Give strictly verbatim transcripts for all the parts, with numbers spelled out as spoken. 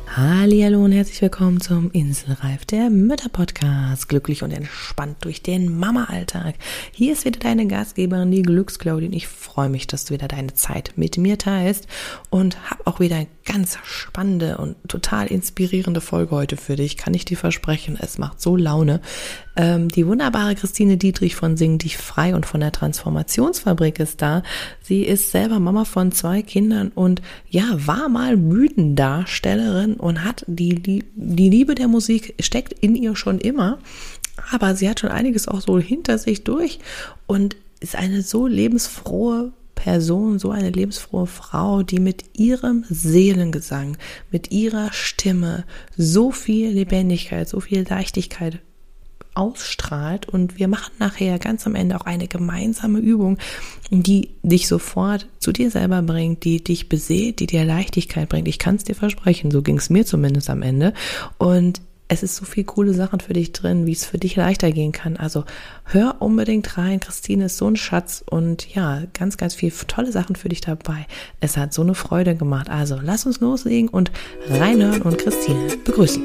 Hallihallo und herzlich willkommen zum Inselreif, der Mütter-Podcast. Glücklich und entspannt durch den Mama-Alltag. Hier ist wieder deine Gastgeberin, die Glücksclaudi, und ich freue mich, dass du wieder deine Zeit mit mir teilst und habe auch wieder eine ganz spannende und total inspirierende Folge heute für dich. Kann ich dir versprechen, es macht so Laune. Ähm, die wunderbare Christine Dietrich von Sing dich frei und von der Transformationsfabrik ist da. Sie ist selber Mama von zwei Kindern und ja, war mal Bühnendarstellerin und hat die, die, die Liebe der Musik steckt in ihr schon immer, aber sie hat schon einiges auch so hinter sich durch und ist eine so lebensfrohe Person, so eine lebensfrohe Frau, die mit ihrem Seelengesang, mit ihrer Stimme so viel Lebendigkeit, so viel Leichtigkeit ausstrahlt, und wir machen nachher ganz am Ende auch eine gemeinsame Übung, die dich sofort zu dir selber bringt, die dich beseelt, die dir Leichtigkeit bringt. Ich kann es dir versprechen, so ging es mir zumindest am Ende, und es ist so viel coole Sachen für dich drin, wie es für dich leichter gehen kann. Also hör unbedingt rein, Christine ist so ein Schatz und ja, ganz, ganz viel tolle Sachen für dich dabei. Es hat so eine Freude gemacht. Also lass uns loslegen und reinhören und Christine begrüßen.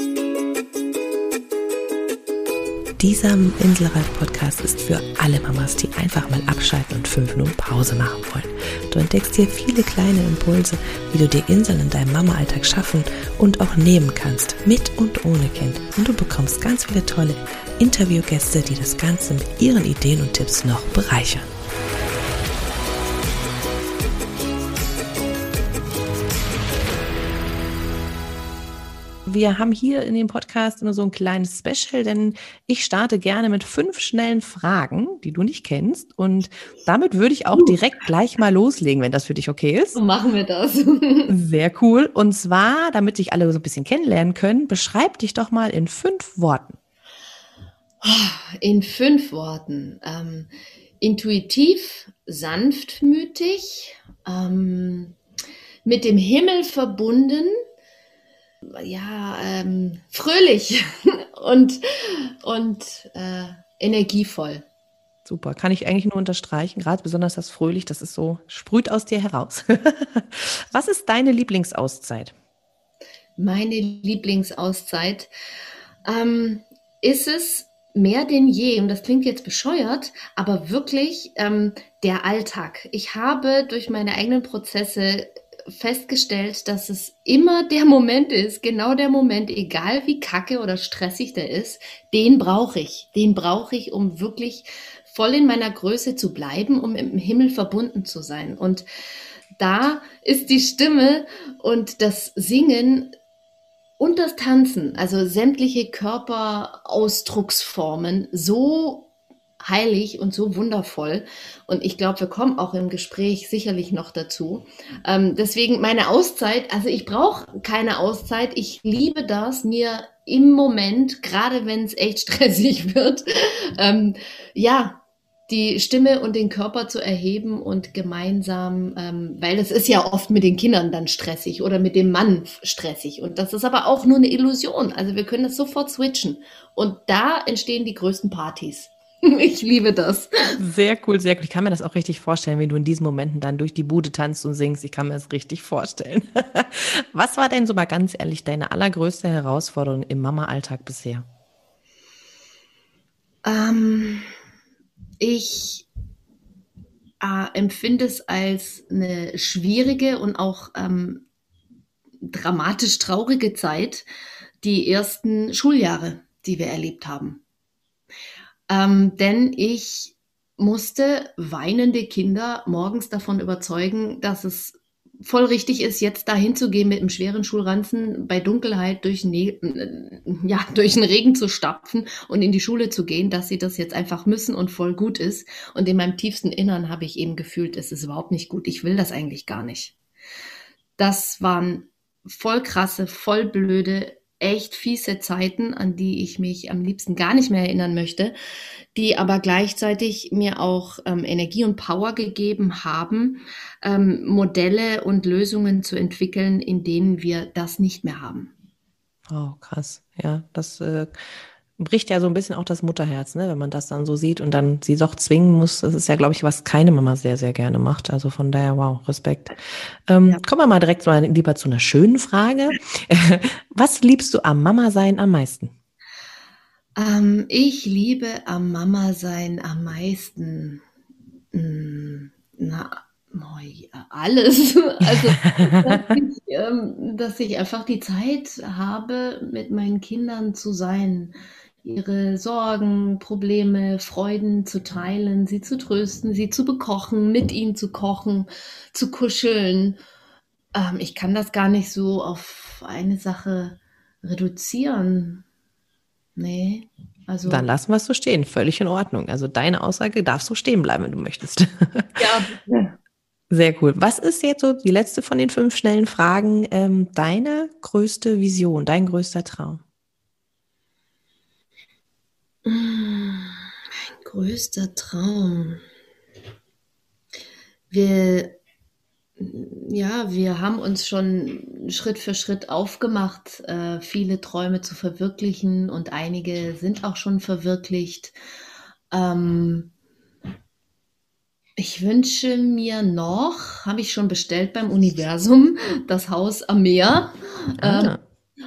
Dieser Inselreif-Podcast ist für alle Mamas, die einfach mal abschalten und fünf Minuten Pause machen wollen. Du entdeckst hier viele kleine Impulse, wie du dir Inseln in deinem Mama-Alltag schaffen und auch nehmen kannst, mit und ohne Kind. Und du bekommst ganz viele tolle Interviewgäste, die das Ganze mit ihren Ideen und Tipps noch bereichern. Wir haben hier in dem Podcast nur so ein kleines Special, denn ich starte gerne mit fünf schnellen Fragen, die du nicht kennst. Und damit würde ich auch Uh. direkt gleich mal loslegen, wenn das für dich okay ist. So machen wir das. Sehr cool. Und zwar, damit sich alle so ein bisschen kennenlernen können, beschreib dich doch mal in fünf Worten. In fünf Worten. Ähm, intuitiv, sanftmütig, ähm, mit dem Himmel verbunden, ja, ähm, fröhlich und, und äh, energievoll. Super, kann ich eigentlich nur unterstreichen, gerade besonders das fröhlich, das ist so, sprüht aus dir heraus. Was ist deine Lieblingsauszeit? Meine Lieblingsauszeit ähm, ist es mehr denn je, und das klingt jetzt bescheuert, aber wirklich ähm, der Alltag. Ich habe durch meine eigenen Prozesse festgestellt, dass es immer der Moment ist, genau der Moment, egal wie kacke oder stressig der ist, den brauche ich. Den brauche ich, um wirklich voll in meiner Größe zu bleiben, um mit dem Himmel verbunden zu sein. Und da ist die Stimme und das Singen und das Tanzen, also sämtliche Körperausdrucksformen, so heilig und so wundervoll. Und ich glaube, wir kommen auch im Gespräch sicherlich noch dazu. Ähm, deswegen meine Auszeit, also ich brauche keine Auszeit. Ich liebe das, mir im Moment, gerade wenn es echt stressig wird, ähm, ja, die Stimme und den Körper zu erheben und gemeinsam, ähm, weil das ist ja oft mit den Kindern dann stressig oder mit dem Mann stressig. Und das ist aber auch nur eine Illusion. Also wir können das sofort switchen. Und da entstehen die größten Partys. Ich liebe das. Sehr cool, sehr cool. Ich kann mir das auch richtig vorstellen, wie du in diesen Momenten dann durch die Bude tanzt und singst. Ich kann mir das richtig vorstellen. Was war denn so mal ganz ehrlich deine allergrößte Herausforderung im Mama-Alltag bisher? Ähm, ich äh, empfinde es als eine schwierige und auch ähm, dramatisch traurige Zeit, die ersten Schuljahre, die wir erlebt haben. Ähm, denn ich musste weinende Kinder morgens davon überzeugen, dass es voll richtig ist, jetzt dahin zu gehen mit einem schweren Schulranzen, bei Dunkelheit durch, ne ja, durch den Regen zu stapfen und in die Schule zu gehen, dass sie das jetzt einfach müssen und voll gut ist. Und in meinem tiefsten Innern habe ich eben gefühlt, es ist überhaupt nicht gut. Ich will das eigentlich gar nicht. Das waren voll krasse, voll blöde, echt fiese Zeiten, an die ich mich am liebsten gar nicht mehr erinnern möchte, die aber gleichzeitig mir auch ähm, Energie und Power gegeben haben, ähm, Modelle und Lösungen zu entwickeln, in denen wir das nicht mehr haben. Oh, krass. Ja, das äh, bricht ja so ein bisschen auch das Mutterherz, ne, wenn man das dann so sieht und dann sie doch zwingen muss. Das ist ja, glaube ich, was keine Mama sehr, sehr gerne macht. Also von daher, wow, Respekt. Ähm, Ja. kommen wir mal direkt mal lieber zu einer schönen Frage. Was liebst du am Mama sein am meisten? Ähm, ich liebe am Mama sein am meisten. Hm, na, oh ja, alles. Also, dass ich, ähm, dass ich einfach die Zeit habe, mit meinen Kindern zu sein, ihre Sorgen, Probleme, Freuden zu teilen, sie zu trösten, sie zu bekochen, mit ihnen zu kochen, zu kuscheln. Ähm, ich kann das gar nicht so auf eine Sache reduzieren. Ne, Dann also lassen wir es so stehen. Völlig in Ordnung. Also deine Aussage darf so stehen bleiben, wenn du möchtest. ja, bitte. Sehr cool. Was ist jetzt so die letzte von den fünf schnellen Fragen, ähm, deine größte Vision, dein größter Traum? Hm, mein größter Traum. Wir ja, wir haben uns schon Schritt für Schritt aufgemacht, äh, viele Träume zu verwirklichen und einige sind auch schon verwirklicht. Ähm, ich wünsche mir noch, habe ich schon bestellt beim Universum, das Haus am Meer. Ähm, Ah,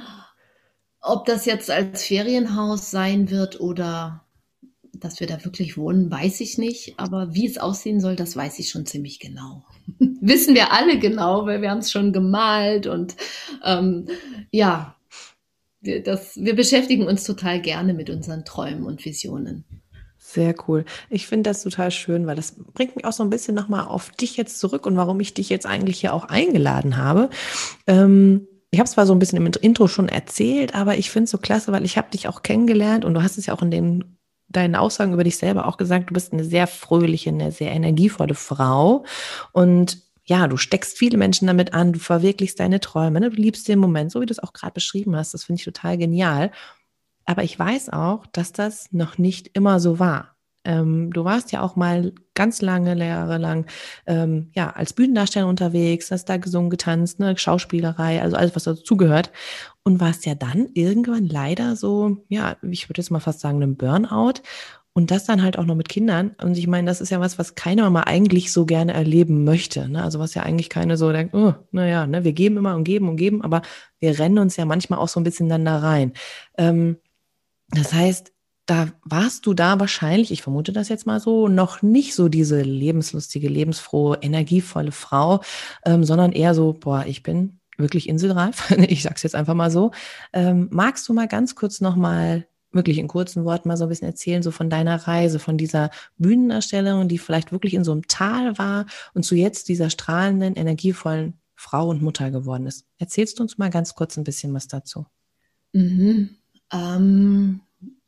ob das jetzt als Ferienhaus sein wird oder dass wir da wirklich wohnen, weiß ich nicht, aber wie es aussehen soll, das weiß ich schon ziemlich genau. Wissen wir alle genau, weil wir haben es schon gemalt und ähm, ja, wir, das, wir beschäftigen uns total gerne mit unseren Träumen und Visionen. sehr cool. Ich finde das total schön, weil das bringt mich auch so ein bisschen nochmal auf dich jetzt zurück und warum ich dich jetzt eigentlich hier auch eingeladen habe. Ähm, ich habe es zwar so ein bisschen im Intro schon erzählt, aber ich finde es so klasse, weil ich habe dich auch kennengelernt und du hast es ja auch in den deinen Aussagen über dich selber auch gesagt, du bist eine sehr fröhliche, eine sehr energievolle Frau und ja, du steckst viele Menschen damit an, du verwirklichst deine Träume, ne? Du liebst den Moment, so wie du es auch gerade beschrieben hast. Das finde ich total genial. Aber ich weiß auch, dass das noch nicht immer so war. Ähm, du warst ja auch mal ganz lange, Jahre lang, ähm, ja, als Bühnendarsteller unterwegs, hast da gesungen, getanzt, ne, Schauspielerei, also alles, was dazugehört. Und warst ja dann irgendwann leider so, ja, ich würde jetzt mal fast sagen, einem Burnout. Und das dann halt auch noch mit Kindern. Und ich meine, das ist ja was, was keine Mama eigentlich so gerne erleben möchte. Ne? Also was ja eigentlich keine so denkt, oh, naja, ne, wir geben immer und geben und geben, aber wir rennen uns ja manchmal auch so ein bisschen dann da rein. Ähm, das heißt, da warst du da wahrscheinlich, ich vermute das jetzt mal so, noch nicht so diese lebenslustige, lebensfrohe, energievolle Frau, ähm, sondern eher so, boah, ich bin wirklich inselreif. Ich sag's jetzt einfach mal so. Ähm, magst du mal ganz kurz nochmal, wirklich in kurzen Worten mal so ein bisschen erzählen, so von deiner Reise, von dieser Bühnenerstellung, die vielleicht wirklich in so einem Tal war und zu jetzt dieser strahlenden, energievollen Frau und Mutter geworden ist? Erzählst du uns mal ganz kurz ein bisschen was dazu? Mhm. Ähm,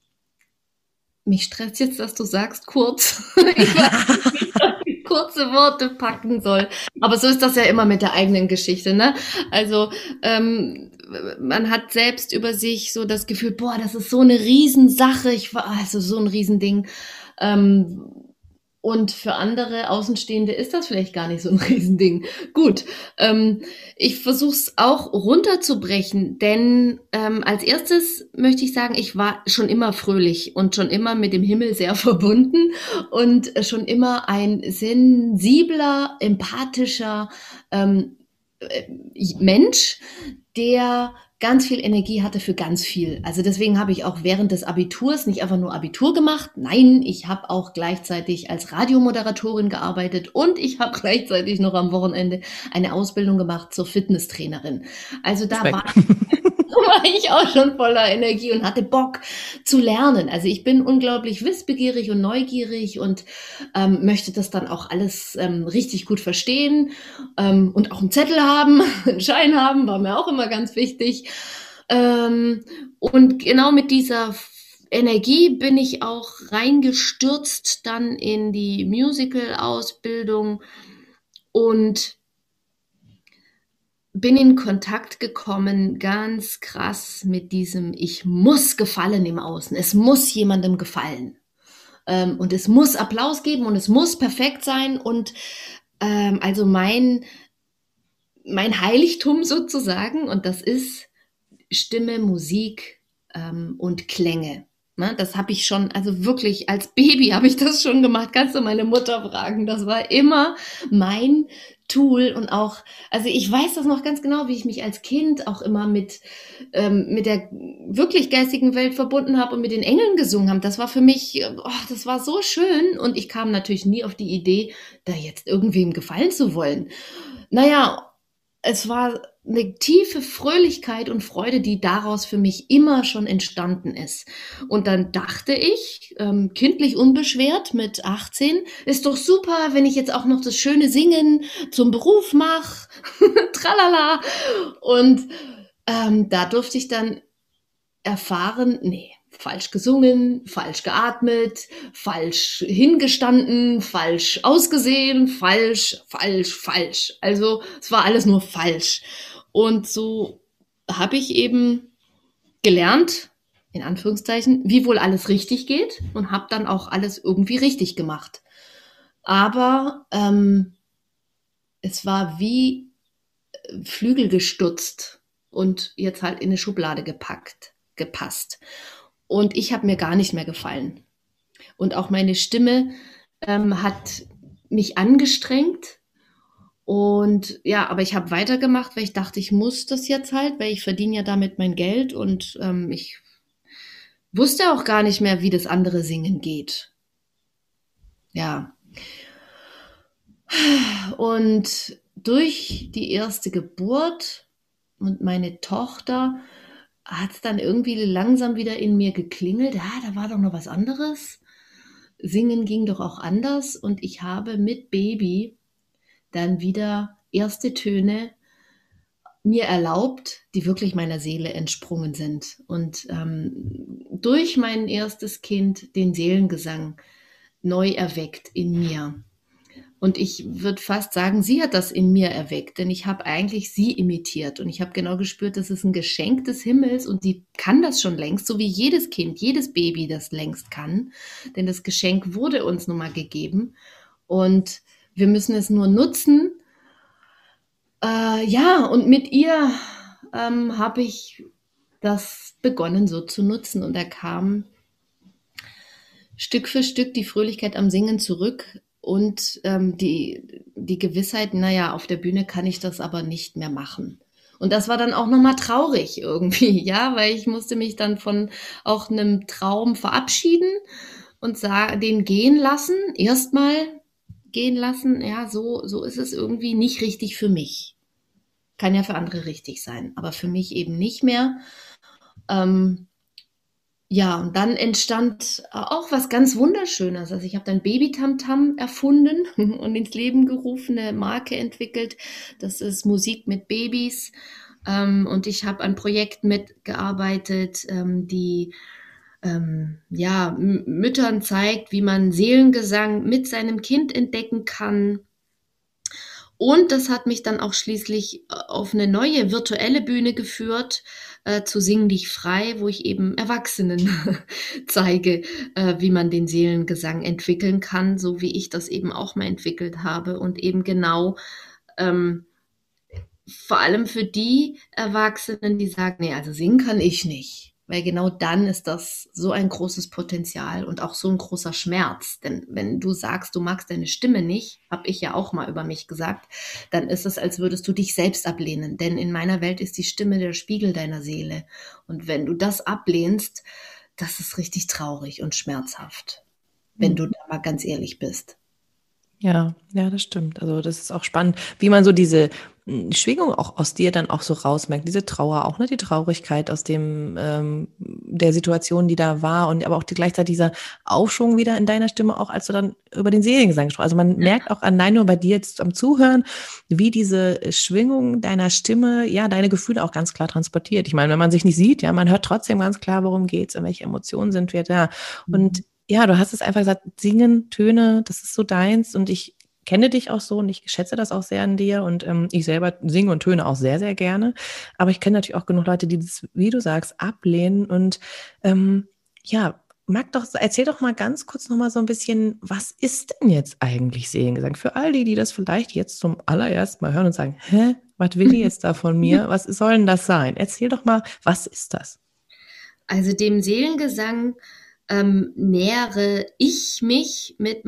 mich stresst jetzt, dass du sagst kurz. Ich weiß nicht, wie ich kurze Worte packen soll. Aber so ist das ja immer mit der eigenen Geschichte, ne? Also ähm, man hat selbst über sich so das Gefühl, boah, das ist so eine Riesensache. Ich war also so ein Riesending. Ähm, und für andere Außenstehende ist das vielleicht gar nicht so ein Riesending. Gut, ähm, ich versuche es auch runterzubrechen, denn ähm, als erstes möchte ich sagen, ich war schon immer fröhlich und schon immer mit dem Himmel sehr verbunden und schon immer ein sensibler, empathischer ähm, äh, Mensch, der ganz viel Energie hatte für ganz viel. Also deswegen habe ich auch während des Abiturs nicht einfach nur Abitur gemacht. Nein, ich habe auch gleichzeitig als Radiomoderatorin gearbeitet und ich habe gleichzeitig noch am Wochenende eine Ausbildung gemacht zur Fitnesstrainerin. Also da war Respekt. war ich auch schon voller Energie und hatte Bock zu lernen. Also ich bin unglaublich wissbegierig und neugierig und ähm, möchte das dann auch alles ähm, richtig gut verstehen ähm, und auch einen Zettel haben, einen Schein haben, war mir auch immer ganz wichtig. Ähm, und genau mit dieser Energie bin ich auch reingestürzt dann in die Musical-Ausbildung und bin in Kontakt gekommen, ganz krass mit diesem, ich muss gefallen im Außen, es muss jemandem gefallen. Ähm, und es muss Applaus geben und es muss perfekt sein. Und ähm, also mein, mein Heiligtum sozusagen, und das ist Stimme, Musik ähm, und Klänge. Ne, das habe ich schon, also wirklich als Baby habe ich das schon gemacht. Kannst du meine Mutter fragen? Das war immer mein Tool und auch, also ich weiß das noch ganz genau, wie ich mich als Kind auch immer mit ähm, mit der wirklich geistigen Welt verbunden habe und mit den Engeln gesungen habe. Das war für mich, oh, das war so schön und ich kam natürlich nie auf die Idee, da jetzt irgendwem gefallen zu wollen. Naja, es war eine tiefe Fröhlichkeit und Freude, die daraus für mich immer schon entstanden ist. Und dann dachte ich, ähm, kindlich unbeschwert mit achtzehn, ist doch super, wenn ich jetzt auch noch das schöne Singen zum Beruf mache. Tralala. Und ähm, da durfte ich dann erfahren, nee, falsch gesungen, falsch geatmet, falsch hingestanden, falsch ausgesehen, falsch, falsch, falsch. Also es war alles nur falsch. Und so habe ich eben gelernt, in Anführungszeichen, wie wohl alles richtig geht und habe dann auch alles irgendwie richtig gemacht. Aber ähm, es war wie Flügel gestutzt und jetzt halt in eine Schublade gepackt, gepasst. Und ich habe mir gar nicht mehr gefallen. Und auch meine Stimme ähm, hat mich angestrengt. Und ja, aber ich habe weitergemacht, weil ich dachte, ich muss das jetzt halt, weil ich verdiene ja damit mein Geld und ähm, ich wusste auch gar nicht mehr, wie das andere Singen geht. Ja. Und durch die erste Geburt und meine Tochter hat es dann irgendwie langsam wieder in mir geklingelt. Ja, da war doch noch was anderes. Singen ging doch auch anders. Und ich habe mit Baby dann wieder erste Töne mir erlaubt, die wirklich meiner Seele entsprungen sind. Und ähm, durch mein erstes Kind den Seelengesang neu erweckt in mir. Und ich würde fast sagen, sie hat das in mir erweckt, denn ich habe eigentlich sie imitiert und ich habe genau gespürt, das ist ein Geschenk des Himmels und sie kann das schon längst, so wie jedes Kind, jedes Baby das längst kann, denn das Geschenk wurde uns nun mal gegeben und wir müssen es nur nutzen. Äh, ja, und mit ihr ähm, habe ich das begonnen so zu nutzen und da kam Stück für Stück die Fröhlichkeit am Singen zurück. Und ähm, die, die Gewissheit, naja, auf der Bühne kann ich das aber nicht mehr machen. Und das war dann auch nochmal traurig irgendwie, ja, weil ich musste mich dann von auch einem Traum verabschieden und sa- den gehen lassen, erstmal gehen lassen. Ja, so, so ist es irgendwie nicht richtig für mich. Kann ja für andere richtig sein, aber für mich eben nicht mehr. Ähm, Ja, und dann entstand äh, auch was ganz Wunderschönes. Also ich habe dann Baby-Tam-Tam erfunden und ins Leben gerufen, eine Marke entwickelt. Das ist Musik mit Babys. Ähm, und ich habe an Projekten mitgearbeitet, ähm, die ähm, ja, M- Müttern zeigt, wie man Seelengesang mit seinem Kind entdecken kann. Und das hat mich dann auch schließlich äh, auf eine neue virtuelle Bühne geführt, äh, zu Singen dich frei, wo ich eben Erwachsenen zeige, äh, wie man den Seelengesang entwickeln kann, so wie ich das eben auch mal entwickelt habe und eben genau ähm, vor allem für die Erwachsenen, die sagen, nee, also singen kann ich nicht. Weil genau dann ist das so ein großes Potenzial und auch so ein großer Schmerz. Denn wenn du sagst, du magst deine Stimme nicht, habe ich ja auch mal über mich gesagt, dann ist es, als würdest du dich selbst ablehnen. Denn in meiner Welt ist die Stimme der Spiegel deiner Seele. Und wenn du das ablehnst, das ist richtig traurig und schmerzhaft, wenn du da mal ganz ehrlich bist. Ja, ja, das stimmt. Also das ist auch spannend, wie man so diese mm, Schwingung auch aus dir dann auch so rausmerkt, diese Trauer auch, ne, die Traurigkeit aus dem ähm, der Situation, die da war und aber auch die, gleichzeitig dieser Aufschwung wieder in deiner Stimme, auch als du dann über den Seelengesang gesprochen hast. Also man merkt auch allein nur bei dir jetzt am Zuhören, wie diese Schwingung deiner Stimme, ja, deine Gefühle auch ganz klar transportiert. Ich meine, wenn man sich nicht sieht, ja, man hört trotzdem ganz klar, worum geht's, und welche Emotionen sind wir da. Und ja, du hast es einfach gesagt, singen, Töne, das ist so deins und ich kenne dich auch so und ich schätze das auch sehr an dir und ähm, ich selber singe und töne auch sehr, sehr gerne. Aber ich kenne natürlich auch genug Leute, die das, wie du sagst, ablehnen und ähm, ja, mag doch, erzähl doch mal ganz kurz nochmal so ein bisschen, was ist denn jetzt eigentlich Seelengesang? Für all die, die das vielleicht jetzt zum allerersten Mal hören und sagen, hä, was will die jetzt da von mir? Was soll denn das sein? Erzähl doch mal, was ist das? Also dem Seelengesang ähm, nähere ich mich mit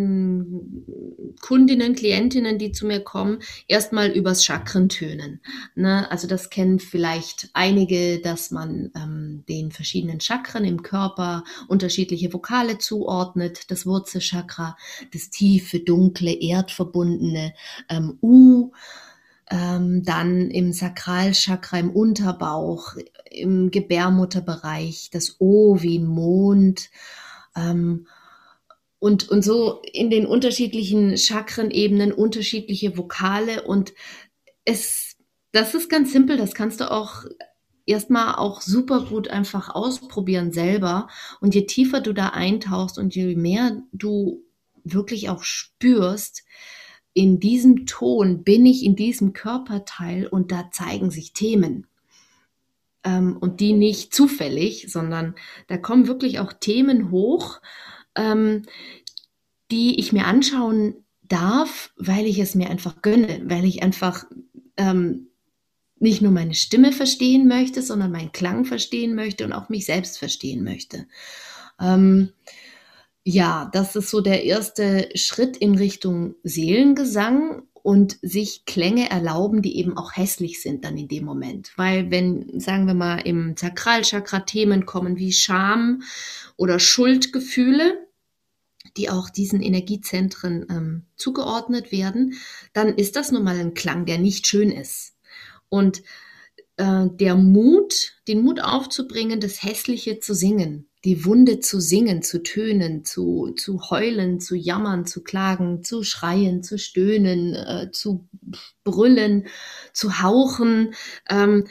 meinen Kundinnen, Klientinnen, die zu mir kommen, erstmal übers Chakrentönen. Ne? Also das kennen vielleicht einige, dass man ähm, den verschiedenen Chakren im Körper unterschiedliche Vokale zuordnet. Das Wurzelchakra, das tiefe, dunkle, erdverbundene ähm, U. Ähm, dann im Sakralchakra, im Unterbauch, im Gebärmutterbereich, das O wie ein Mond. Ähm, und, und so in den unterschiedlichen Chakrenebenen unterschiedliche Vokale. Und es, das ist ganz simpel, das kannst du auch erstmal auch super gut einfach ausprobieren selber. Und je tiefer du da eintauchst und je mehr du wirklich auch spürst, in diesem Ton bin ich in diesem Körperteil und da zeigen sich Themen. Ähm, und die nicht zufällig, sondern da kommen wirklich auch Themen hoch, ähm, die ich mir anschauen darf, weil ich es mir einfach gönne, weil ich einfach ähm, nicht nur meine Stimme verstehen möchte, sondern meinen Klang verstehen möchte und auch mich selbst verstehen möchte. Ähm, ja, das ist so der erste Schritt in Richtung Seelengesang und sich Klänge erlauben, die eben auch hässlich sind dann in dem Moment. Weil wenn, sagen wir mal, im Sakralchakra Themen kommen wie Scham oder Schuldgefühle, die auch diesen Energiezentren ähm, zugeordnet werden, dann ist das nun mal ein Klang, der nicht schön ist. Und äh, der Mut, den Mut aufzubringen, das Hässliche zu singen, die Wunde zu singen, zu tönen, zu, zu heulen, zu jammern, zu klagen, zu schreien, zu stöhnen, äh, zu brüllen, zu hauchen, ähm,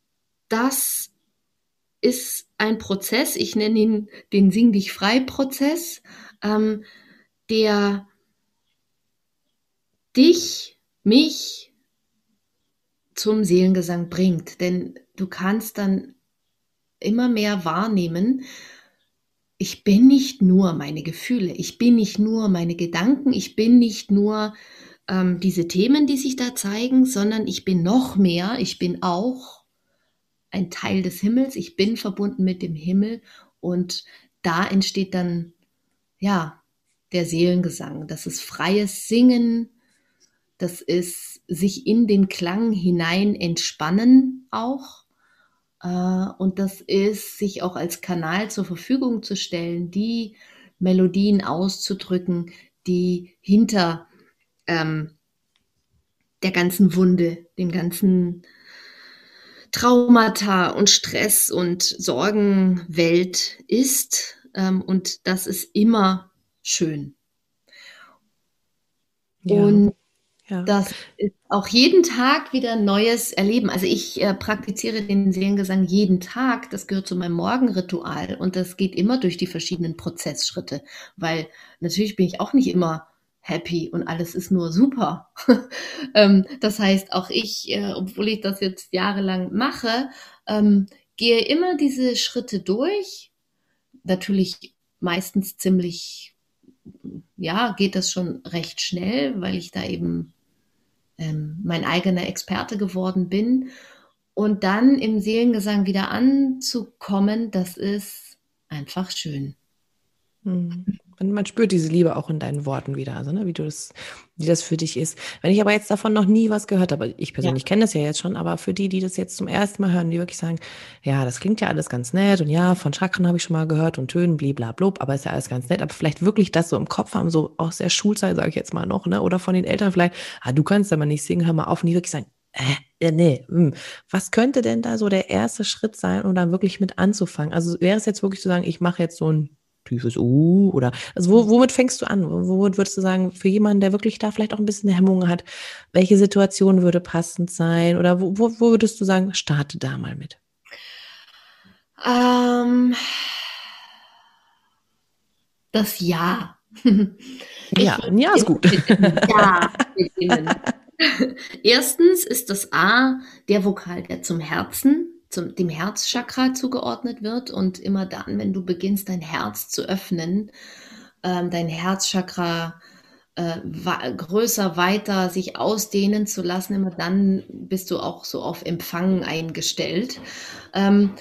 das ist ein Prozess, ich nenne ihn den Sing dich frei Prozess, ähm, der dich, mich zum Seelengesang bringt. Denn du kannst dann immer mehr wahrnehmen, ich bin nicht nur meine Gefühle, ich bin nicht nur meine Gedanken, ich bin nicht nur ähm, diese Themen, die sich da zeigen, sondern ich bin noch mehr, ich bin auch ein Teil des Himmels, ich bin verbunden mit dem Himmel und da entsteht dann, ja, der Seelengesang. Das ist freies Singen, das ist sich in den Klang hinein entspannen auch. Und das ist, sich auch als Kanal zur Verfügung zu stellen, die Melodien auszudrücken, die hinter ähm, der ganzen Wunde, dem ganzen Traumata und Stress und Sorgenwelt ist. Ähm, und das ist immer schön. Ja. Und Ja. das ist auch jeden Tag wieder Neues erleben. Also ich äh, praktiziere den Seelengesang jeden Tag. Das gehört zu meinem Morgenritual und das geht immer durch die verschiedenen Prozessschritte, weil natürlich bin ich auch nicht immer happy und alles ist nur super. ähm, das heißt, auch ich, äh, obwohl ich das jetzt jahrelang mache, ähm, gehe immer diese Schritte durch. Natürlich meistens ziemlich, ja, geht das schon recht schnell, weil ich da eben ähm, mein eigener Experte geworden bin. Und dann im Seelengesang wieder anzukommen, das ist einfach schön. Hm. Und man spürt diese Liebe auch in deinen Worten wieder, also ne, wie du das, wie das für dich ist. Wenn ich aber jetzt davon noch nie was gehört habe, ich Ja. persönlich kenne das ja jetzt schon, aber für die, die das jetzt zum ersten Mal hören, die wirklich sagen, ja, das klingt ja alles ganz nett und ja, von Chakren habe ich schon mal gehört und Tönen, bliblablub, aber ist ja alles ganz nett, aber vielleicht wirklich das so im Kopf haben, so aus der Schulzeit, sage ich jetzt mal noch, ne, oder von den Eltern vielleicht, ah, du kannst aber nicht singen, hör mal auf, und die wirklich sagen, äh, nee, hm. Was könnte denn da so der erste Schritt sein, um dann wirklich mit anzufangen? Also wäre es jetzt wirklich zu sagen, ich mache jetzt so ein tiefes Uh oder, also wo, womit fängst du an? Womit würdest du sagen, für jemanden, der wirklich da vielleicht auch ein bisschen Hemmungen hat, welche Situation würde passend sein? Oder wo, wo, wo würdest du sagen, starte da mal mit? Ähm, das Ja. Ja, Ich ein Ja ist gut. mit dem Ja beginnen. Erstens ist das A der Vokal, der zum Herzen, zum, dem Herzchakra zugeordnet wird. Und immer dann, wenn du beginnst, dein Herz zu öffnen, ähm, dein Herzchakra äh, wa- größer, weiter sich ausdehnen zu lassen, immer dann bist du auch so auf Empfang eingestellt. Ähm,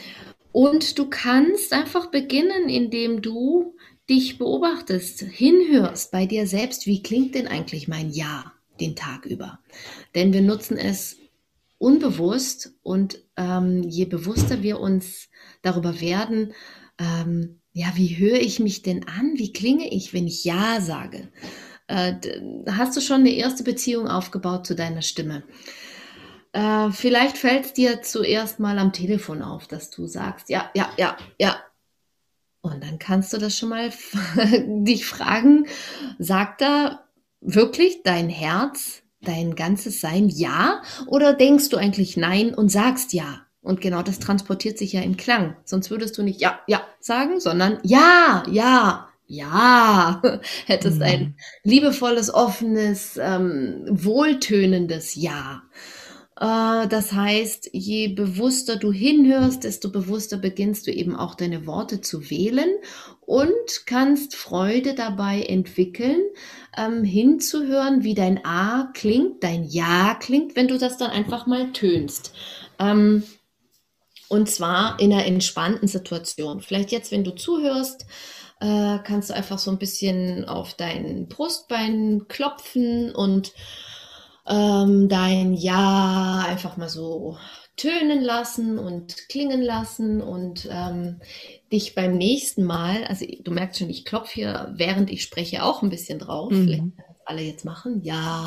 Und du kannst einfach beginnen, indem du dich beobachtest, hinhörst bei dir selbst, wie klingt denn eigentlich mein Ja den Tag über? Denn wir nutzen es unbewusst und ähm, je bewusster wir uns darüber werden, ähm, ja, wie höre ich mich denn an? Wie klinge ich, wenn ich Ja sage? Äh, hast du schon eine erste Beziehung aufgebaut zu deiner Stimme? Äh, vielleicht fällt es dir zuerst mal am Telefon auf, dass du sagst, ja, ja, ja, ja. Und dann kannst du das schon mal dich fragen, sagt da wirklich dein Herz, dein ganzes Sein ja? Oder denkst du eigentlich nein und sagst ja? Und genau das transportiert sich ja im Klang. Sonst würdest du nicht ja, ja sagen, sondern ja, ja, ja. Hättest ein Mhm. liebevolles, offenes, ähm, wohltönendes Ja. Äh, das heißt, je bewusster du hinhörst, desto bewusster beginnst du eben auch deine Worte zu wählen und kannst Freude dabei entwickeln, ähm, hinzuhören, wie dein A klingt, dein Ja klingt, wenn du das dann einfach mal tönst. Ähm, und zwar in einer entspannten Situation. Vielleicht jetzt, wenn du zuhörst, äh, kannst du einfach so ein bisschen auf dein Brustbein klopfen und ähm, dein Ja einfach mal so tönen lassen und klingen lassen und ähm, dich beim nächsten Mal, also du merkst schon, ich klopfe hier, während ich spreche, auch ein bisschen drauf. Vielleicht Mhm. können das alle jetzt machen.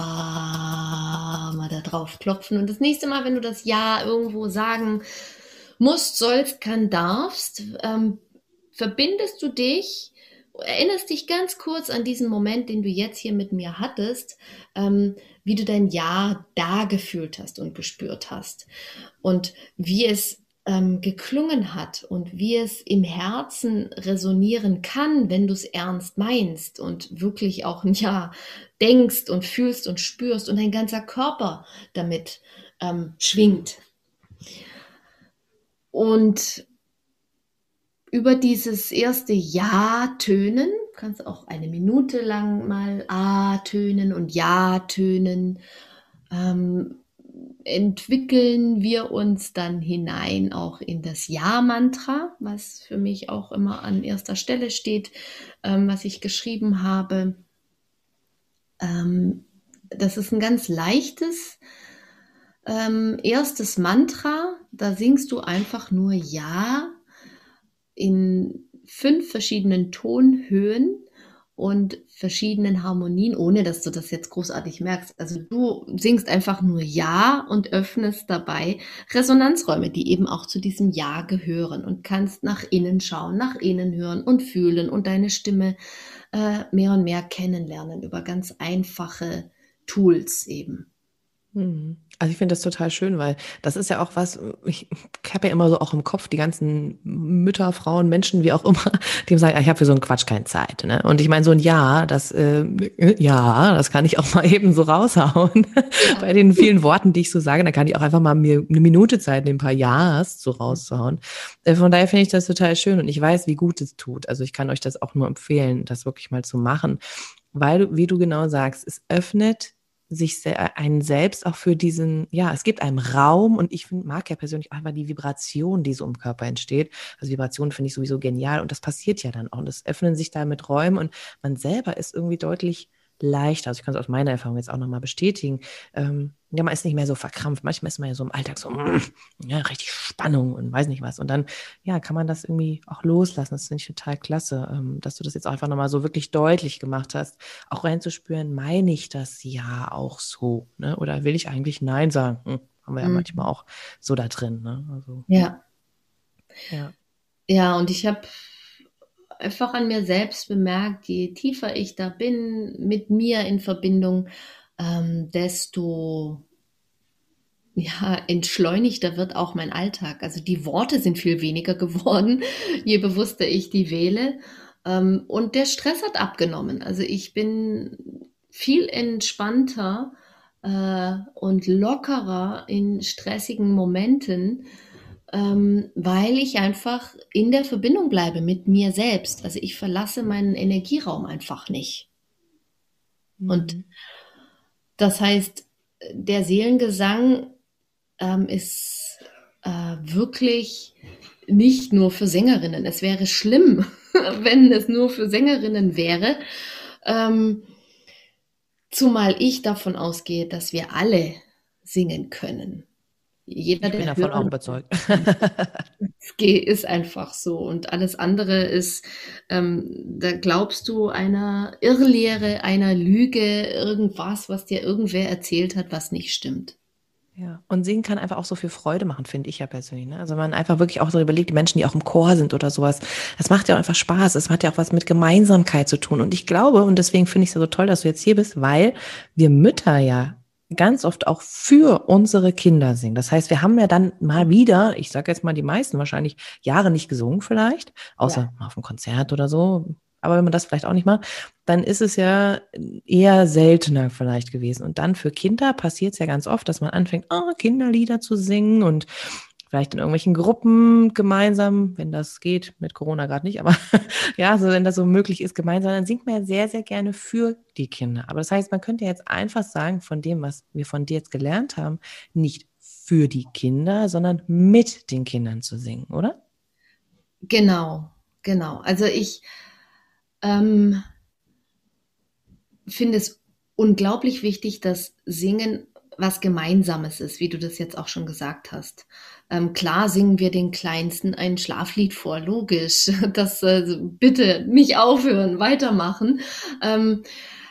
Ja, mal da drauf klopfen. Und das nächste Mal, wenn du das Ja irgendwo sagen musst, sollst, kann, darfst, ähm, verbindest du dich, erinnerst dich ganz kurz an diesen Moment, den du jetzt hier mit mir hattest, ähm, wie du dein Ja da gefühlt hast und gespürt hast und wie es ähm, geklungen hat und wie es im Herzen resonieren kann, wenn du es ernst meinst und wirklich auch ein Ja denkst und fühlst und spürst und dein ganzer Körper damit ähm, schwingt. Und über dieses erste Ja tönen, kannst auch eine Minute lang mal A tönen und Ja tönen, ähm, entwickeln wir uns dann hinein auch in das Ja-Mantra, was für mich auch immer an erster Stelle steht, ähm, was ich geschrieben habe. Ähm, das ist ein ganz leichtes ähm, erstes Mantra. Da singst du einfach nur Ja in fünf verschiedenen Tonhöhen und verschiedenen Harmonien, ohne dass du das jetzt großartig merkst. Also du singst einfach nur Ja und öffnest dabei Resonanzräume, die eben auch zu diesem Ja gehören und kannst nach innen schauen, nach innen hören und fühlen und deine Stimme äh, mehr und mehr kennenlernen über ganz einfache Tools eben. Mhm. Also ich finde das total schön, weil das ist ja auch was, ich habe ja immer so auch im Kopf die ganzen Mütter, Frauen, Menschen, wie auch immer, die sagen, ich habe für so einen Quatsch keine Zeit. Ne? Und ich meine, so ein Ja, das äh, ja, das kann ich auch mal eben so raushauen. Ja. Bei den vielen Worten, die ich so sage, da kann ich auch einfach mal mir eine Minute Zeit nehmen, ein paar Ja's so rauszuhauen. Äh, Von daher finde ich das total schön und ich weiß, wie gut es tut. Also ich kann euch das auch nur empfehlen, das wirklich mal zu machen, weil du, wie du genau sagst, es öffnet sich se- einen selbst auch für diesen, ja, es gibt einem Raum und ich find, mag ja persönlich auch einfach die Vibration, die so im Körper entsteht. Also Vibration finde ich sowieso genial und das passiert ja dann auch. Und es öffnen sich damit Räume und man selber ist irgendwie deutlich leichter. Also ich kann es aus meiner Erfahrung jetzt auch nochmal bestätigen. Ähm, ja, man ist nicht mehr so verkrampft. Manchmal ist man ja so im Alltag so, mm, ja, richtig Spannung und weiß nicht was. Und dann, ja, kann man das irgendwie auch loslassen. Das finde ich total klasse, ähm, dass du das jetzt auch einfach nochmal so wirklich deutlich gemacht hast, auch reinzuspüren, meine ich das ja auch so, ne? Oder will ich eigentlich Nein sagen? Hm, haben wir ja manchmal Mhm. auch so da drin, ne? Also, Ja. ja. Ja, und ich habe einfach an mir selbst bemerkt, je tiefer ich da bin, mit mir in Verbindung, ähm, desto ja, entschleunigter wird auch mein Alltag. Also die Worte sind viel weniger geworden, je bewusster ich die wähle. Ähm, und der Stress hat abgenommen. Also ich bin viel entspannter äh, und lockerer in stressigen Momenten, ähm, weil ich einfach in der Verbindung bleibe mit mir selbst. Also ich verlasse meinen Energieraum einfach nicht. Und Mhm. das heißt, der Seelengesang ähm, ist äh, wirklich nicht nur für Sängerinnen. Es wäre schlimm, wenn es nur für Sängerinnen wäre. Ähm, zumal ich davon ausgehe, dass wir alle singen können. Jeder, Ich bin der davon auch hören überzeugt. es geht, ist einfach so. Und alles andere ist, ähm, da glaubst du einer Irrlehre, einer Lüge, irgendwas, was dir irgendwer erzählt hat, was nicht stimmt. Ja, und singen kann einfach auch so viel Freude machen, finde ich ja persönlich. Ne? Also man einfach wirklich auch so überlegt, die Menschen, die auch im Chor sind oder sowas, das macht ja auch einfach Spaß. Es hat ja auch was mit Gemeinsamkeit zu tun. Und ich glaube, und deswegen finde ich es ja so toll, dass du jetzt hier bist, weil wir Mütter ja ganz oft auch für unsere Kinder singen. Das heißt, wir haben ja dann mal wieder, ich sage jetzt mal die meisten wahrscheinlich, Jahre nicht gesungen vielleicht, Ja. außer mal auf einem Konzert oder so. Aber wenn man das vielleicht auch nicht macht, dann ist es ja eher seltener vielleicht gewesen. Und dann für Kinder passiert es ja ganz oft, dass man anfängt, oh, Kinderlieder zu singen und vielleicht in irgendwelchen Gruppen gemeinsam, wenn das geht, mit Corona gerade nicht, aber ja, so wenn das so möglich ist, gemeinsam, dann singt man ja sehr, sehr gerne für die Kinder. Aber das heißt, man könnte ja jetzt einfach sagen, von dem, was wir von dir jetzt gelernt haben, nicht für die Kinder, sondern mit den Kindern zu singen, oder? Genau, genau. Also ich ähm, finde es unglaublich wichtig, dass Singen was Gemeinsames ist, wie du das jetzt auch schon gesagt hast. Ähm, klar singen wir den Kleinsten ein Schlaflied vor, logisch. Das äh, bitte nicht aufhören, weitermachen. Ähm,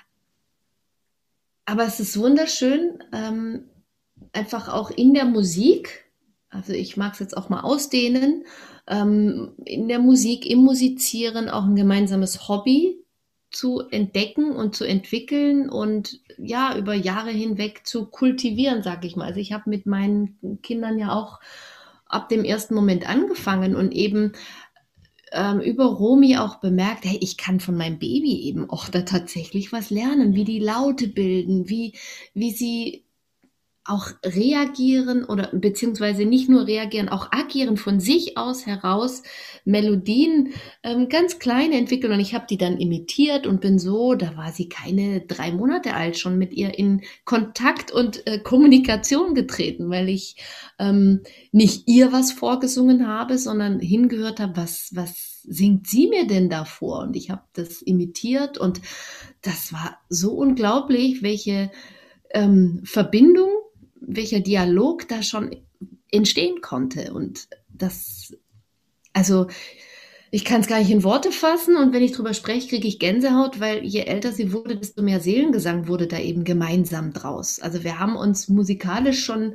aber es ist wunderschön, ähm, einfach auch in der Musik. Also ich mag es jetzt auch mal ausdehnen. Ähm, in der Musik, im Musizieren auch ein gemeinsames Hobby zu entdecken und zu entwickeln und ja, über Jahre hinweg zu kultivieren, sage ich mal. Also ich habe mit meinen Kindern ja auch ab dem ersten Moment angefangen und eben ähm, über Romy auch bemerkt, hey, ich kann von meinem Baby eben auch da tatsächlich was lernen, wie die Laute bilden, wie, wie sie auch reagieren oder beziehungsweise nicht nur reagieren, auch agieren von sich aus heraus, Melodien ähm, ganz klein entwickeln und ich habe die dann imitiert und bin so, da war sie keine drei Monate alt, schon mit ihr in Kontakt und äh, Kommunikation getreten, weil ich ähm, nicht ihr was vorgesungen habe, sondern hingehört habe, was, was singt sie mir denn da vor? Und ich habe das imitiert und das war so unglaublich, welche ähm, Verbindung, welcher Dialog da schon entstehen konnte. Und das, also ich kann es gar nicht in Worte fassen und wenn ich drüber spreche, kriege ich Gänsehaut, weil je älter sie wurde, desto mehr Seelengesang wurde da eben gemeinsam draus. Also wir haben uns musikalisch schon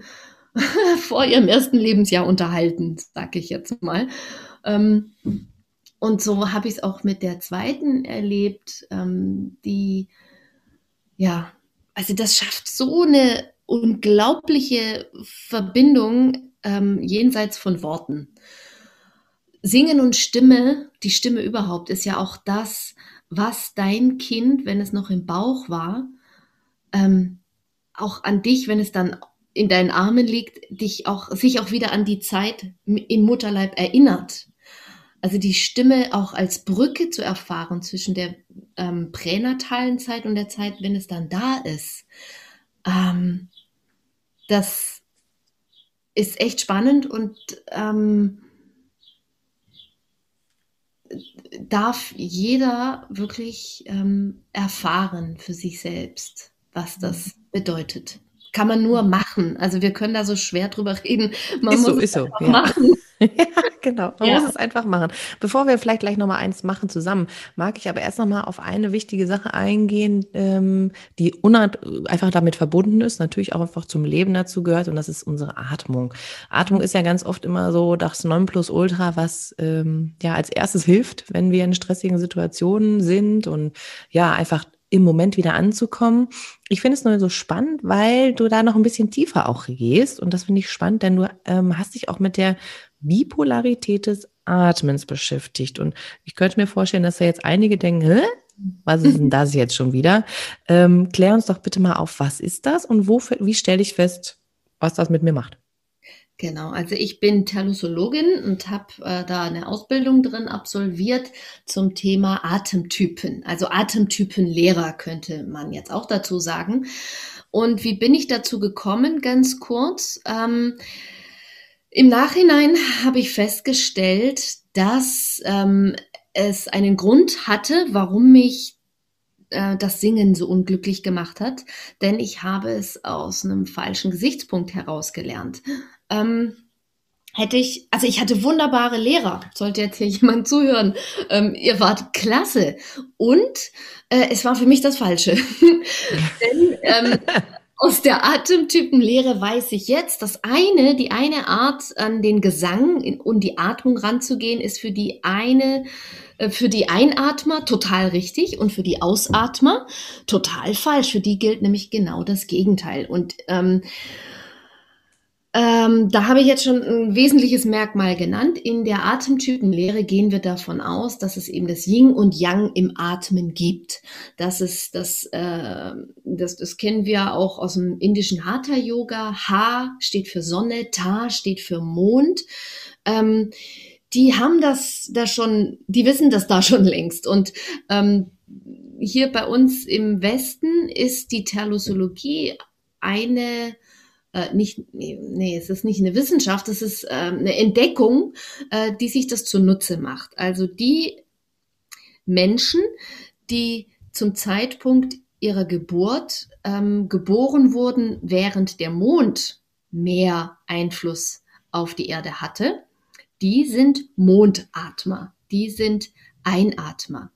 vor ihrem ersten Lebensjahr unterhalten, sag ich jetzt mal. Ähm, und so habe ich es auch mit der zweiten erlebt, ähm, die, ja, also das schafft so eine unglaubliche Verbindung ähm, jenseits von Worten. Singen und Stimme, die Stimme überhaupt, ist ja auch das, was dein Kind, wenn es noch im Bauch war, ähm, auch an dich, wenn es dann in deinen Armen liegt, dich auch, sich auch wieder an die Zeit im Mutterleib erinnert. Also die Stimme auch als Brücke zu erfahren zwischen der ähm, pränatalen Zeit und der Zeit, wenn es dann da ist. Ähm, das ist echt spannend und ähm, darf jeder wirklich ähm, erfahren für sich selbst, was das bedeutet. Kann man nur machen. Also wir können da so schwer drüber reden. Man Ist muss so, es ist so, einfach ja. machen. Ja, genau. Man muss Ja. es einfach machen. Bevor wir vielleicht gleich nochmal eins machen zusammen, mag ich aber erst nochmal auf eine wichtige Sache eingehen, ähm, die unab einfach damit verbunden ist, natürlich auch einfach zum Leben dazu gehört, und das ist unsere Atmung. Atmung ist ja ganz oft immer so das Nonplusultra, was ähm, ja als erstes hilft, wenn wir in stressigen Situationen sind und ja, einfach im Moment wieder anzukommen. Ich finde es nur so spannend, weil du da noch ein bisschen tiefer auch gehst, und das finde ich spannend, denn du ähm, hast dich auch mit der Bipolarität des Atmens beschäftigt. Und ich könnte mir vorstellen, dass da jetzt einige denken, hä? Was ist denn das jetzt schon wieder? Ähm, klär uns doch bitte mal auf, was ist das und wo, wie stelle ich fest, was das mit mir macht? Genau, also ich bin Terlosologin und habe äh, da eine Ausbildung drin absolviert zum Thema Atemtypen. Also Atemtypenlehrer könnte man jetzt auch dazu sagen. Und wie bin ich dazu gekommen? Ganz kurz. Ähm, Im Nachhinein habe ich festgestellt, dass ähm, es einen Grund hatte, warum mich äh, das Singen so unglücklich gemacht hat, denn ich habe es aus einem falschen Gesichtspunkt heraus gelernt. Ähm, hätte ich, also ich hatte wunderbare Lehrer, sollte jetzt hier jemand zuhören, ähm, ihr wart klasse und äh, es war für mich das Falsche. Denn ähm, aus der Atemtypenlehre weiß ich jetzt, dass eine, die eine Art an den Gesang in, und die Atmung ranzugehen, ist für die eine, äh, für die Einatmer total richtig und für die Ausatmer total falsch. Für die gilt nämlich genau das Gegenteil. Und ähm, ähm, da habe ich jetzt schon ein wesentliches Merkmal genannt. In der Atemtypenlehre gehen wir davon aus, dass es eben das Yin und Yang im Atmen gibt. Das ist das, äh, das, das kennen wir auch aus dem indischen Hatha-Yoga. Ha steht für Sonne, Ta steht für Mond. Ähm, die haben das da schon, die wissen das da schon längst. Und ähm, hier bei uns im Westen ist die Terlosologie eine äh, nicht, nee, nee, es ist nicht eine Wissenschaft, es ist äh, eine Entdeckung, äh, die sich das zunutze macht. Also die Menschen, die zum Zeitpunkt ihrer Geburt ähm, geboren wurden, während der Mond mehr Einfluss auf die Erde hatte, die sind Mondatmer, die sind Einatmer.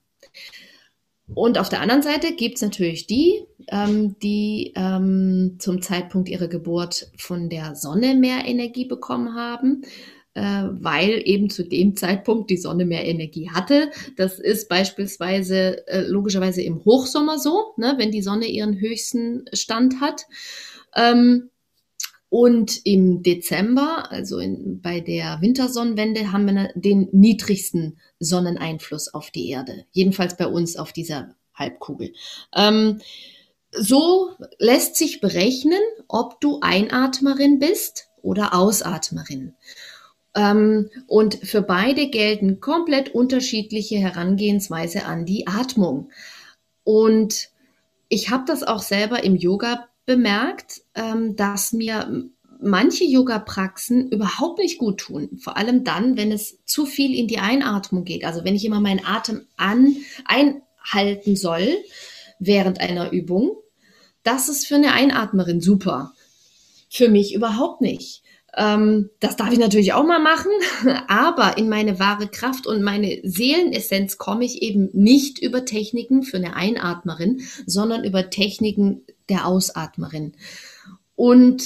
Und auf der anderen Seite gibt es natürlich die, ähm, die ähm, zum Zeitpunkt ihrer Geburt von der Sonne mehr Energie bekommen haben, äh, weil eben zu dem Zeitpunkt die Sonne mehr Energie hatte. Das ist beispielsweise äh, logischerweise im Hochsommer so, ne, wenn die Sonne ihren höchsten Stand hat. Ähm, und im Dezember, also in, bei der Wintersonnenwende, haben wir den niedrigsten Sonneneinfluss auf die Erde. Jedenfalls bei uns auf dieser Halbkugel. Ähm, so lässt sich berechnen, ob du Einatmerin bist oder Ausatmerin. Ähm, und für beide gelten komplett unterschiedliche Herangehensweise an die Atmung. Und ich habe das auch selber im Yoga bemerkt, ähm, dass mir manche Yoga-Praxen überhaupt nicht gut tun. Vor allem dann, wenn es zu viel in die Einatmung geht. Also wenn ich immer meinen Atem an, einhalten soll während einer Übung, das ist für eine Einatmerin super. Für mich überhaupt nicht. Ähm, das darf ich natürlich auch mal machen, aber in meine wahre Kraft und meine Seelenessenz komme ich eben nicht über Techniken für eine Einatmerin, sondern über Techniken der Ausatmerin. Und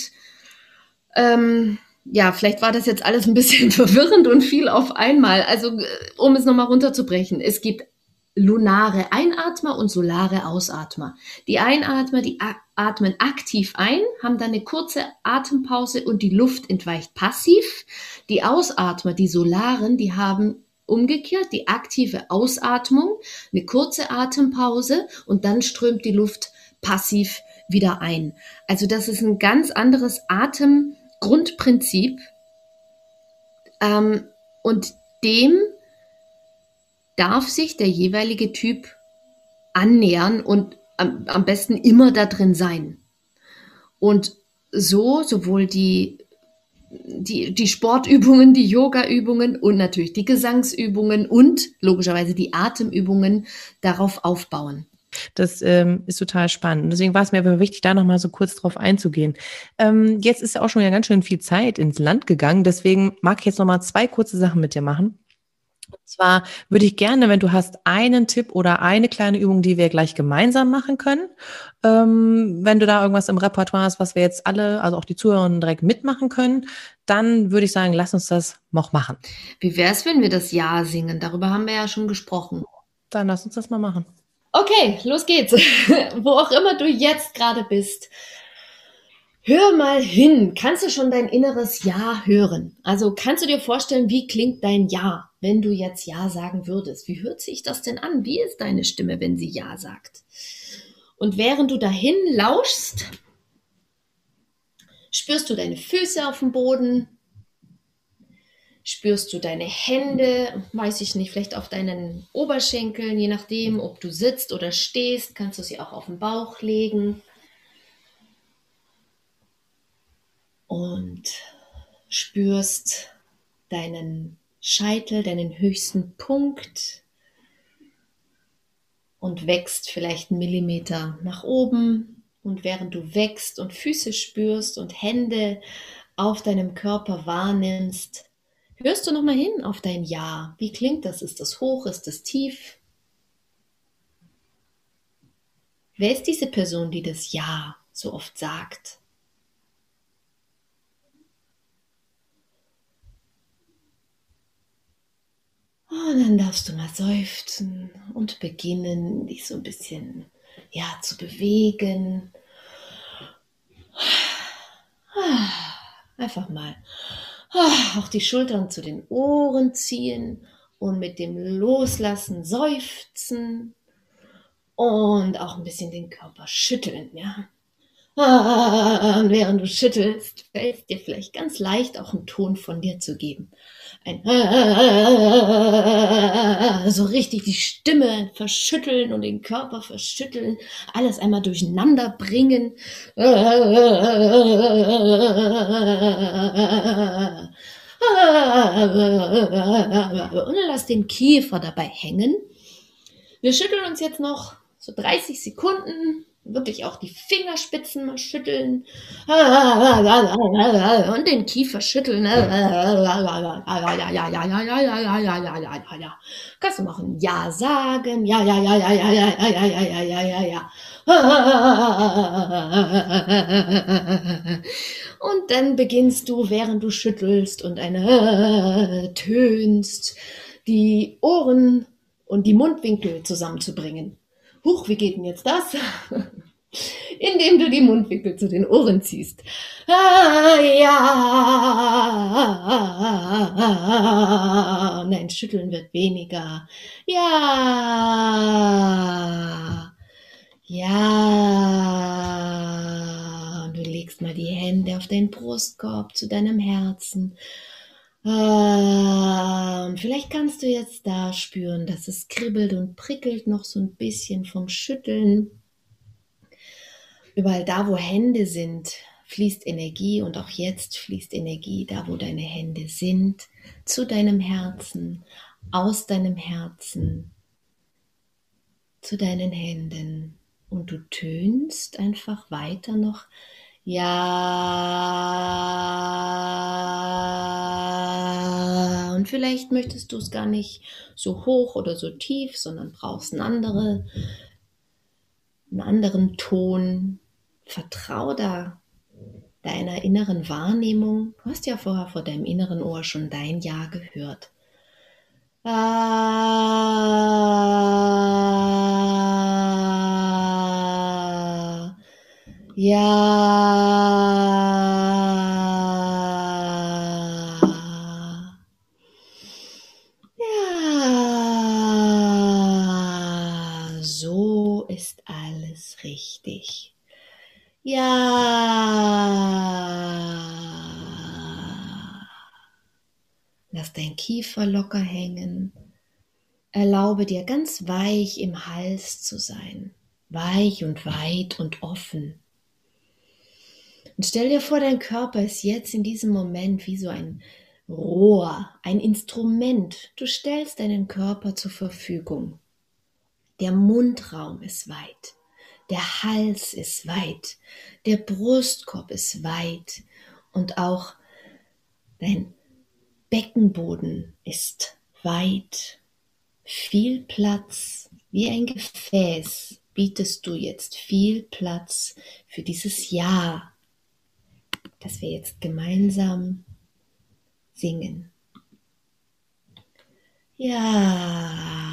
ähm, ja, vielleicht war das jetzt alles ein bisschen verwirrend und viel auf einmal. Also um es nochmal runterzubrechen, es gibt lunare Einatmer und solare Ausatmer. Die Einatmer, die atmen aktiv ein, haben dann eine kurze Atempause und die Luft entweicht passiv. Die Ausatmer, die solaren, die haben umgekehrt die aktive Ausatmung, eine kurze Atempause und dann strömt die Luft passiv wieder ein. Also das ist ein ganz anderes Atemgrundprinzip ähm, und dem darf sich der jeweilige Typ annähern und am, am besten immer da drin sein. Und so sowohl die, die, die Sportübungen, die Yoga-Übungen und natürlich die Gesangsübungen und logischerweise die Atemübungen darauf aufbauen. Das ähm, ist total spannend. Deswegen war es mir aber wichtig, da nochmal so kurz drauf einzugehen. Ähm, jetzt ist ja auch schon ja ganz schön viel Zeit ins Land gegangen. Deswegen mag ich jetzt nochmal zwei kurze Sachen mit dir machen. Und zwar würde ich gerne, wenn du hast, einen Tipp oder eine kleine Übung, die wir gleich gemeinsam machen können. Ähm, wenn du da irgendwas im Repertoire hast, was wir jetzt alle, also auch die Zuhörerinnen direkt mitmachen können, dann würde ich sagen, lass uns das noch machen. Wie wäre es, wenn wir das Ja singen? Darüber haben wir ja schon gesprochen. Dann lass uns das mal machen. Okay, los geht's. Wo auch immer du jetzt gerade bist, hör mal hin. Kannst du schon dein inneres Ja hören? Also kannst du dir vorstellen, wie klingt dein Ja, wenn du jetzt Ja sagen würdest? Wie hört sich das denn an? Wie ist deine Stimme, wenn sie Ja sagt? Und während du dahin lauschst, spürst du deine Füße auf dem Boden, spürst du deine Hände, weiß ich nicht, vielleicht auf deinen Oberschenkeln, je nachdem, ob du sitzt oder stehst, kannst du sie auch auf den Bauch legen. Und spürst deinen Scheitel, deinen höchsten Punkt und wächst vielleicht einen Millimeter nach oben. Und während du wächst und Füße spürst und Hände auf deinem Körper wahrnimmst, hörst du nochmal hin auf dein Ja. Wie klingt das? Ist das hoch? Ist das tief? Wer ist diese Person, die das Ja so oft sagt? Und dann darfst du mal seufzen und beginnen, dich so ein bisschen ja, zu bewegen. Einfach mal auch die Schultern zu den Ohren ziehen und mit dem Loslassen seufzen und auch ein bisschen den Körper schütteln, ja. Und während du schüttelst, fällt es dir vielleicht ganz leicht, auch einen Ton von dir zu geben. Ein so richtig die Stimme verschütteln und den Körper verschütteln, alles einmal durcheinander bringen. Und lass den Kiefer dabei hängen. Wir schütteln uns jetzt noch so dreißig Sekunden. Wirklich auch die Fingerspitzen mal schütteln und den Kiefer schütteln. Kannst du noch ein Ja sagen? Ja, ja, ja, ja, ja, ja, ja, ja, ja, ja, ja, ja. Und dann beginnst du, während du schüttelst und eine tönst, die Ohren und die Mundwinkel zusammenzubringen. Huch, wie geht denn jetzt das? Indem du die Mundwinkel zu den Ohren ziehst. Ah, ja. Nein, schütteln wird weniger. Ja. Ja. Und du legst mal die Hände auf deinen Brustkorb zu deinem Herzen. Und vielleicht kannst du jetzt da spüren, dass es kribbelt und prickelt noch so ein bisschen vom Schütteln. Überall da, wo Hände sind, fließt Energie und auch jetzt fließt Energie da, wo deine Hände sind, zu deinem Herzen, aus deinem Herzen, zu deinen Händen. Und du tönst einfach weiter noch. Ja, und vielleicht möchtest du es gar nicht so hoch oder so tief, sondern brauchst eine andere, einen anderen Ton. Vertrau da deiner inneren Wahrnehmung. Du hast ja vorher vor deinem inneren Ohr schon dein Ja gehört. Ah, ja. Ja. So ist alles richtig. Ja. Lass dein Kiefer locker hängen. Erlaube dir ganz weich im Hals zu sein. Weich und weit und offen. Und stell dir vor, dein Körper ist jetzt in diesem Moment wie so ein Rohr, ein Instrument. Du stellst deinen Körper zur Verfügung. Der Mundraum ist weit. Der Hals ist weit. Der Brustkorb ist weit. Und auch dein Beckenboden ist weit. Viel Platz, wie ein Gefäß, bietest du jetzt viel Platz für dieses Ja, das wir jetzt gemeinsam singen. Ja.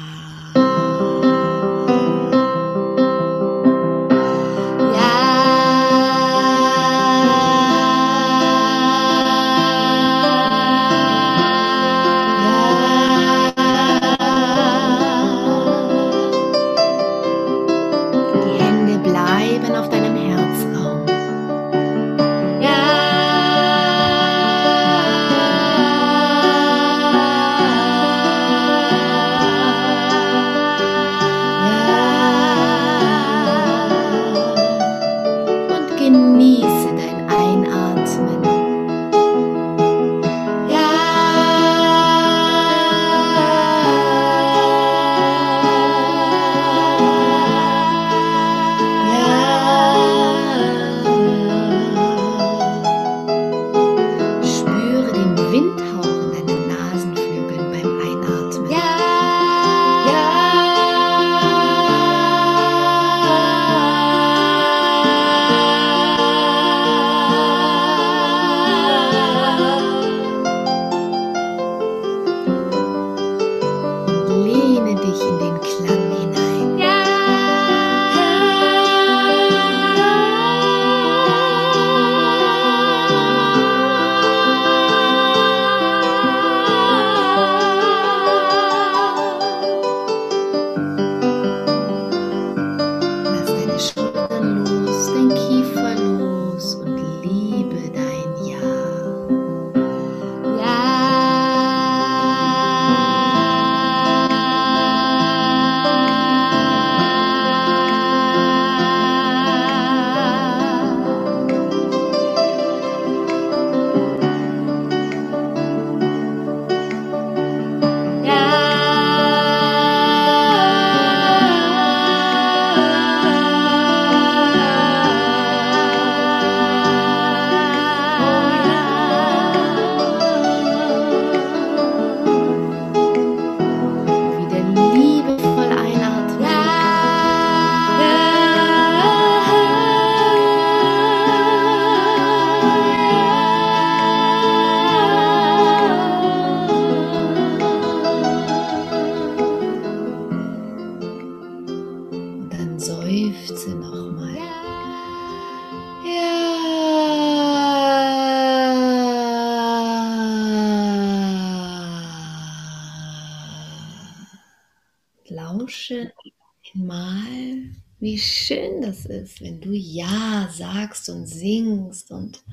lausche mal, wie schön das ist, wenn du Ja sagst und singst und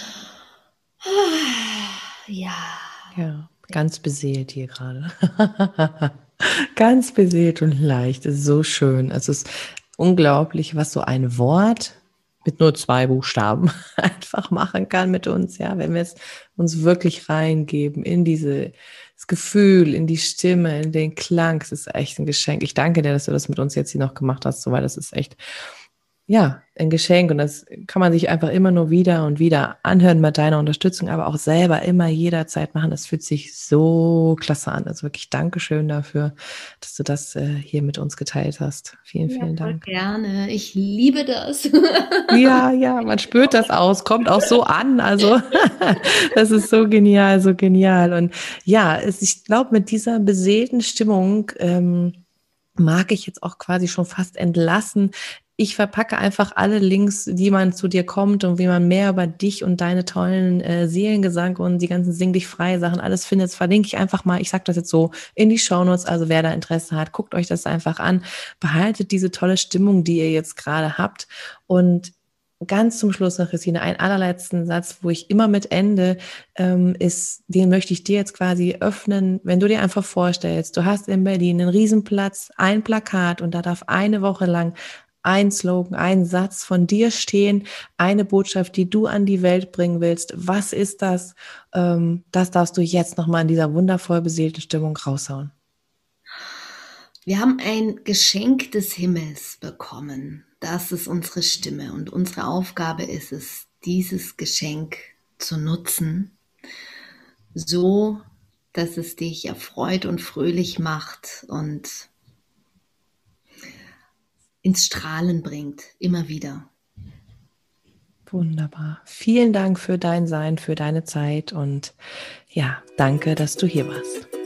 ja. Ja, ganz beseelt hier gerade. Ganz beseelt und leicht. Es ist so schön. Es ist unglaublich, was so ein Wort mit nur zwei Buchstaben einfach machen kann mit uns, ja, wenn wir es uns wirklich reingeben in dieses Gefühl, in die Stimme, in den Klang. Es ist echt ein Geschenk. Ich danke dir, dass du das mit uns jetzt hier noch gemacht hast, so, weil das ist echt, ja, ein Geschenk, und das kann man sich einfach immer nur wieder und wieder anhören mit deiner Unterstützung, aber auch selber immer jederzeit machen. Das fühlt sich so klasse an. Also wirklich Dankeschön dafür, dass du das äh, hier mit uns geteilt hast. Vielen, Ja, vielen voll Dank. gerne. Ich liebe das. Ja, ja, man spürt das aus, kommt auch so an. Also das ist so genial, so genial. Und ja, es, ich glaube, mit dieser beseelten Stimmung ähm, mag ich jetzt auch quasi schon fast entlassen. Ich verpacke einfach alle Links, wie man zu dir kommt und wie man mehr über dich und deine tollen äh, Seelengesang und die ganzen Sing dich frei Sachen alles findet, verlinke ich einfach mal, ich sage das jetzt so, in die Shownotes. Also wer da Interesse hat, guckt euch das einfach an. Behaltet diese tolle Stimmung, die ihr jetzt gerade habt. Und ganz zum Schluss noch, Christine, einen allerletzten Satz, wo ich immer mit ende, ähm, ist, den möchte ich dir jetzt quasi öffnen. Wenn du dir einfach vorstellst, du hast in Berlin einen Riesenplatz, ein Plakat, und da darf eine Woche lang ein Slogan, ein Satz von dir stehen, eine Botschaft, die du an die Welt bringen willst. Was ist das? Ähm, das darfst du jetzt nochmal in dieser wundervoll beseelten Stimmung raushauen. Wir haben ein Geschenk des Himmels bekommen. Das ist unsere Stimme, und unsere Aufgabe ist es, dieses Geschenk zu nutzen, so dass es dich erfreut und fröhlich macht und ins Strahlen bringt, immer wieder. Wunderbar. Vielen Dank für dein Sein, für deine Zeit, und ja, danke, dass du hier warst.